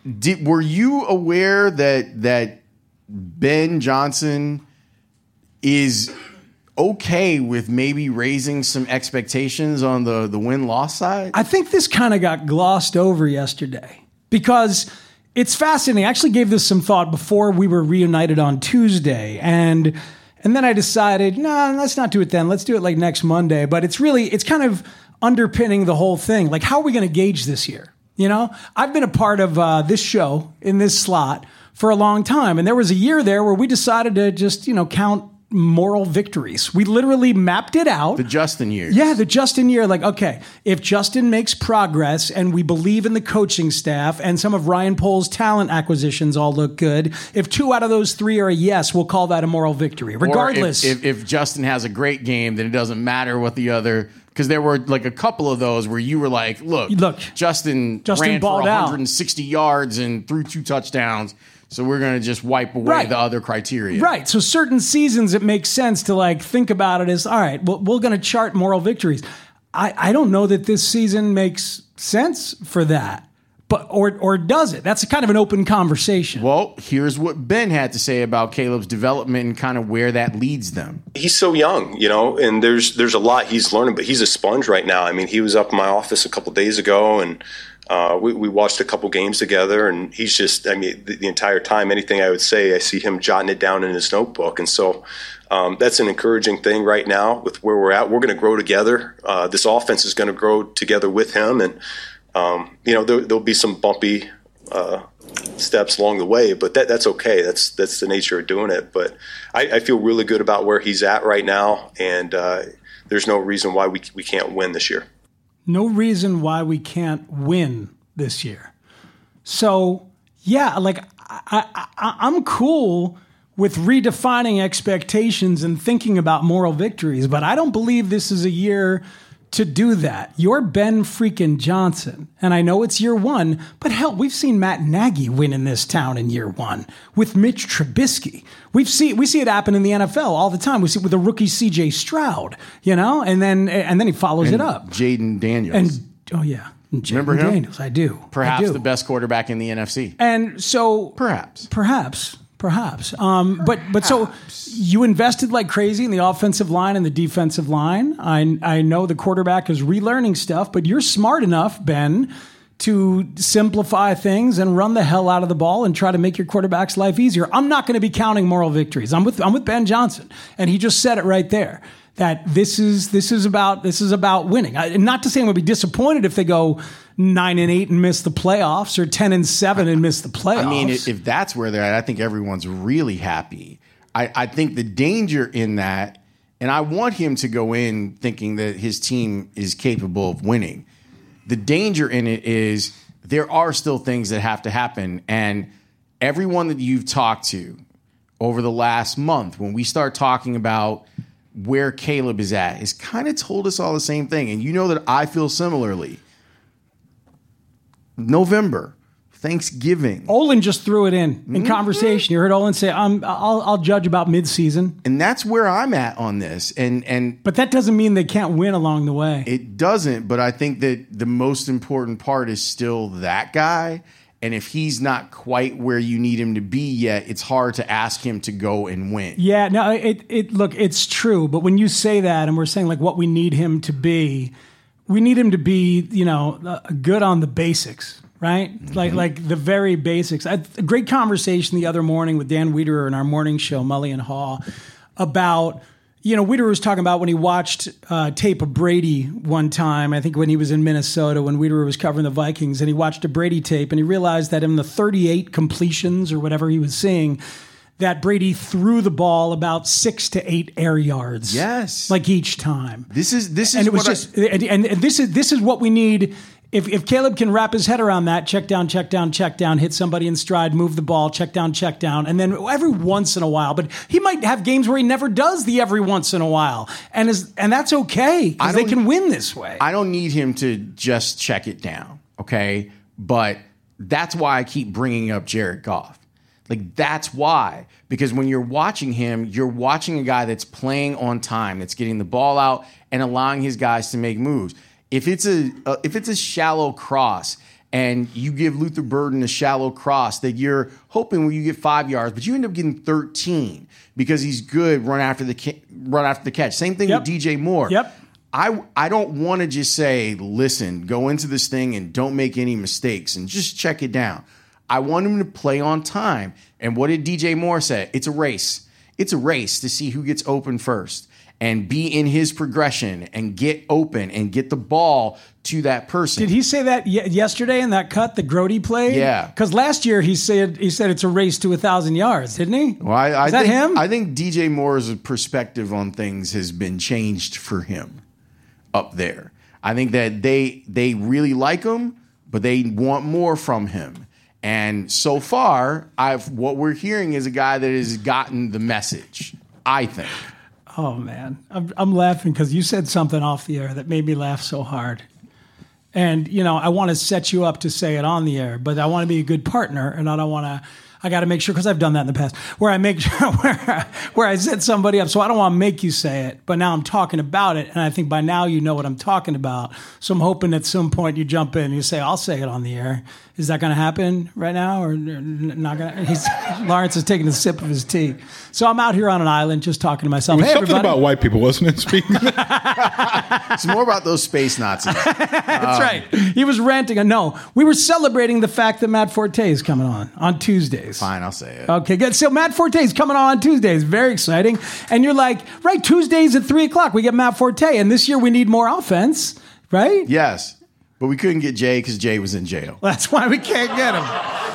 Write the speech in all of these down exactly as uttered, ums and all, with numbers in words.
did were you aware that that Ben Johnson is okay with maybe raising some expectations on the, the win-loss side? I think this kind of got glossed over yesterday because it's fascinating. I actually gave this some thought before we were reunited on Tuesday, and and then I decided, no, nah, let's not do it then. Let's do it like next Monday. But it's really, it's kind of underpinning the whole thing. Like, how are we going to gauge this year? You know, I've been a part of uh, this show in this slot for a long time, and there was a year there where we decided to just, you know, count moral victories. We literally mapped it out. The Justin year. Yeah, the Justin year. Like, okay, if Justin makes progress and we believe in the coaching staff and some of Ryan Pohl's talent acquisitions all look good, if two out of those three are a yes, we'll call that a moral victory. Regardless. Or if, if, if Justin has a great game, then it doesn't matter what the other... Because there were like a couple of those where you were like, look, look Justin, Justin ran for one hundred sixty out. yards and threw two touchdowns. So we're going to just wipe away right. the other criteria. Right. So certain seasons, it makes sense to like think about it as, all right, well, we're going to chart moral victories. I, I don't know that this season makes sense for that. But or or does it? That's kind of an open conversation. Well, here's what Ben had to say about Caleb's development and kind of where that leads them. He's so young, you know, and there's there's a lot he's learning, but he's a sponge right now. I mean, he was up in my office a couple days ago, and uh, we, we watched a couple games together, and he's just, I mean, the, the entire time, anything I would say, I see him jotting it down in his notebook. And so um, that's an encouraging thing right now with where we're at. We're going to grow together. Uh, this offense is going to grow together with him, and Um, you know, there, there'll be some bumpy uh, steps along the way, but that, that's okay. That's that's the nature of doing it. But I, I feel really good about where he's at right now, and uh, there's no reason why we we can't win this year. No reason why we can't win this year. So, yeah, like I, I, I'm cool with redefining expectations and thinking about moral victories, but I don't believe this is a year to do that. You're Ben freaking Johnson. And I know it's year one, but hell, we've seen Matt Nagy win in this town in year one with Mitch Trubisky. We've seen, we see it happen in the N F L all the time. We see it with the rookie C J Stroud, you know, and then, and then he follows and it up. Jaden Daniels. And, oh yeah. Remember him? Daniels, I do. Perhaps I do. the best quarterback in the N F C. And so. Perhaps. Perhaps. Perhaps. Um, but but so you invested like crazy in the offensive line and the defensive line. I I know the quarterback is relearning stuff, but you're smart enough, Ben, to simplify things and run the hell out of the ball and try to make your quarterback's life easier. I'm not going to be counting moral victories. I'm with I'm with Ben Johnson, and he just said it right there that this is this is about this is about winning. I, not to say I'm going to be disappointed if they go nine and eight and miss the playoffs, or ten and seven and miss the playoffs. I mean, if that's where they're at, I think everyone's really happy. I, I think the danger in that, and I want him to go in thinking that his team is capable of winning. The danger in it is there are still things that have to happen, and everyone that you've talked to over the last month, when we start talking about where Caleb is at, has kind of told us all the same thing. And you know that I feel similarly. November, Thanksgiving. Olin just threw it in in mm-hmm. conversation. You heard Olin say, I'm, I'll, I'll judge about midseason. And that's where I'm at on this. And and But that doesn't mean they can't win along the way. It doesn't, but I think that the most important part is still that guy. And if he's not quite where you need him to be yet, it's hard to ask him to go and win. Yeah, no, it, it look, it's true. But when you say that, and we're saying like what we need him to be, we need him to be, you know, uh, good on the basics, right? Mm-hmm. Like like the very basics. I had a great conversation the other morning with Dan Wiederer in our morning show, Mully and Haw, about, you know, Wiederer was talking about when he watched uh, tape of Brady one time, I think when he was in Minnesota, when Wiederer was covering the Vikings, and he watched a Brady tape, and he realized that in the thirty-eight completions or whatever he was seeing, that Brady threw the ball about six to eight air yards. Yes, like each time. This is this is and it was what just I, and, and this is this is what we need. If if Caleb can wrap his head around that, check down, check down, check down, hit somebody in stride, move the ball, check down, check down, and then every once in a while. But he might have games where he never does the every once in a while, and is and that's okay because they can win this way. I don't need him to just check it down, okay? But that's why I keep bringing up Jared Goff. Like, that's why. Because when you're watching him, you're watching a guy that's playing on time, that's getting the ball out and allowing his guys to make moves. If it's a uh, if it's a shallow cross and you give Luther Burden a shallow cross that you're hoping when you get five yards, but you end up getting thirteen because he's good run after the ca- run after the catch. Same thing Yep. with D J Moore. Yep. I I don't want to just say, listen, go into this thing and don't make any mistakes and just check it down. I want him to play on time. And what did D J Moore say? It's a race. It's a race to see who gets open first and be in his progression and get open and get the ball to that person. Did he say that y- yesterday in that cut that Grody played? Yeah. Because last year he said he said it's a race to a thousand yards, didn't he? Well, I, I Is that think, him? I think D J Moore's perspective on things has been changed for him up there. I think that they they really like him, but they want more from him. And so far, I've what we're hearing is a guy that has gotten the message, I think. Oh man, I'm, I'm laughing because you said something off the air that made me laugh so hard. And you know, I want to set you up to say it on the air, but I want to be a good partner, and I don't want to. I got to make sure, because I've done that in the past, where I make sure where, where I set somebody up. So I don't want to make you say it, but now I'm talking about it, and I think by now you know what I'm talking about. So I'm hoping at some point you jump in and you say, "I'll say it on the air." Is that going to happen right now, or not going to? Lawrence is taking a sip of his tea. So I'm out here on an island just talking to myself. It was Hey, something everybody. about white people, wasn't it? Speaking. It's more about those space Nazis. That's right. He was ranting. No, we were celebrating the fact that Matt Forte is coming on on Tuesdays. Fine, I'll say it. Okay, good. So Matt Forte is coming on on Tuesdays. Very exciting. And you're like, right, Tuesdays at three o'clock, we get Matt Forte. And this year we need more offense, right? Yes, but we couldn't get Jay because Jay was in jail. That's why we can't get him.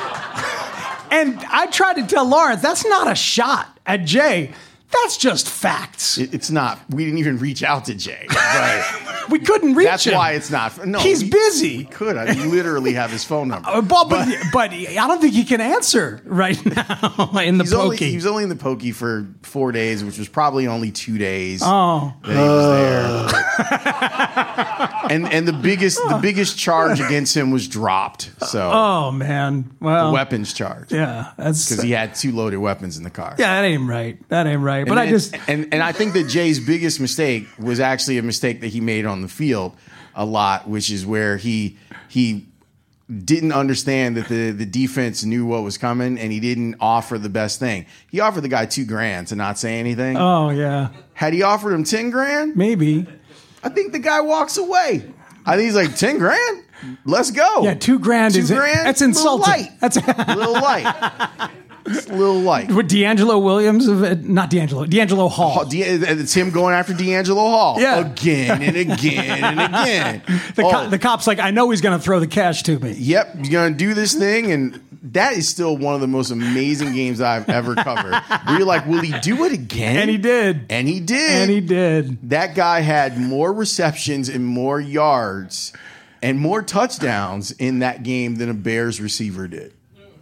And I tried to tell Lawrence, that's not a shot at Jay. That's just facts. It, it's not. We didn't even reach out to Jay. Right? We couldn't reach That's him. why it's not. No, He's we- busy. We could. I literally have his phone number. Uh, But, but, but I don't think he can answer right now in the He's only, pokey. he was only in the pokey for four days, which was probably only two days. Oh. that he was there. and and the biggest the biggest charge against him was dropped. So Oh, man. Well, the weapons charge, yeah. That's because he had two loaded weapons in the car. Yeah, that ain't right. That ain't right. But and, I just... and and I think that Jay's biggest mistake was actually a mistake that he made on the field a lot, which is where he he didn't understand that the the defense knew what was coming, and he didn't offer the best thing. He offered the guy two grand to not say anything. Oh, yeah. Had he offered him ten grand, Maybe. I think the guy walks away. I think he's like, ten grand? Let's go. Yeah, two grand two is... grand? That's Little insulting. light. That's... A little light. It's a little light. With D'Angelo Williams, of it, not D'Angelo, D'Angelo Hall. Oh, D- it's him going after D'Angelo Hall Yeah. again and again and again. The, Oh, co- the cop's like, I know he's going to throw the cash to me. Yep, you're gonna do this thing, and that is still one of the most amazing games I've ever covered. Where you're like, will he do it again? And he did. And he did. And he did. That guy had more receptions and more yards and more touchdowns in that game than a Bears receiver did.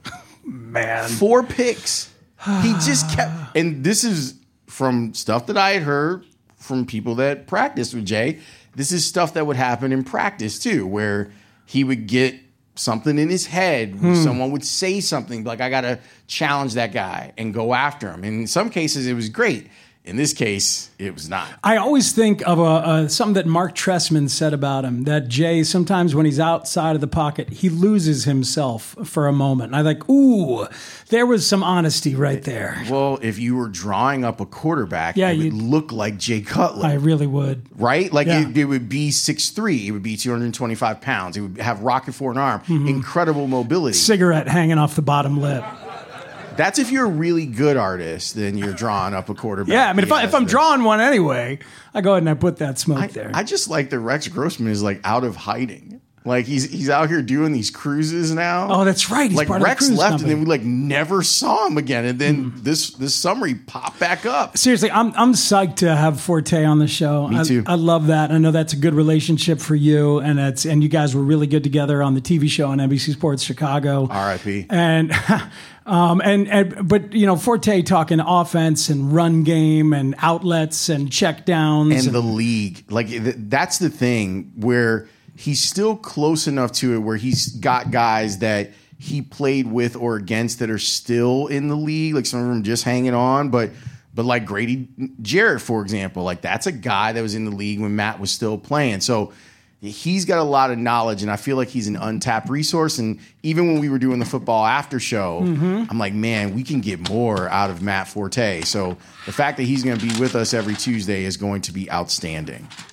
Man. Four picks. He just kept, and this is from stuff that I had heard from people that practiced with Jay. This is stuff that would happen in practice too, where he would get something in his head. Hmm. Someone would say something like, I got to challenge that guy and go after him. And in some cases, it was great. In this case, it was not. I always think of a, a, something that Mark Trestman said about him, that Jay, sometimes when he's outside of the pocket, he loses himself for a moment. And I think, ooh, there was some honesty right there. Well, if you were drawing up a quarterback, Yeah, it would you'd- look like Jay Cutler. I really would. Right? Like Yeah. it, it would be six three. It would be two hundred twenty-five pounds. It would have rocket for an arm. Mm-hmm. Incredible mobility. Cigarette hanging off the bottom lip. That's if you're a really good artist, then you're drawing up a quarterback. Yeah, I mean, if, I, He if I'm has the- drawing one anyway, I go ahead and I put that smoke I, there. I just like that Rex Grossman is like out of hiding. Like he's he's out here doing these cruises now. Oh, that's right. He's like part of the Rex cruise left, company. and then we like never saw him again. And then this this summer he popped back up. Seriously, I'm I'm psyched to have Forte on the show. Me I, too. I love that. I know that's a good relationship for you, and it's and you guys were really good together on the T V show on N B C Sports Chicago. R I P And um and, and but you know Forte talking offense and run game and outlets and check downs And the league, like th- that's the thing where he's still close enough to it where he's got guys that he played with or against that are still in the league. Like some of them just hanging on, but but like Grady Jarrett, for example, like that's a guy that was in the league when Matt was still playing. So He's got a lot of knowledge, and I feel like he's an untapped resource. And even when we were doing the football after show, mm-hmm. I'm like, man, we can get more out of Matt Forte. So the fact that he's going to be with us every Tuesday is going to be outstanding.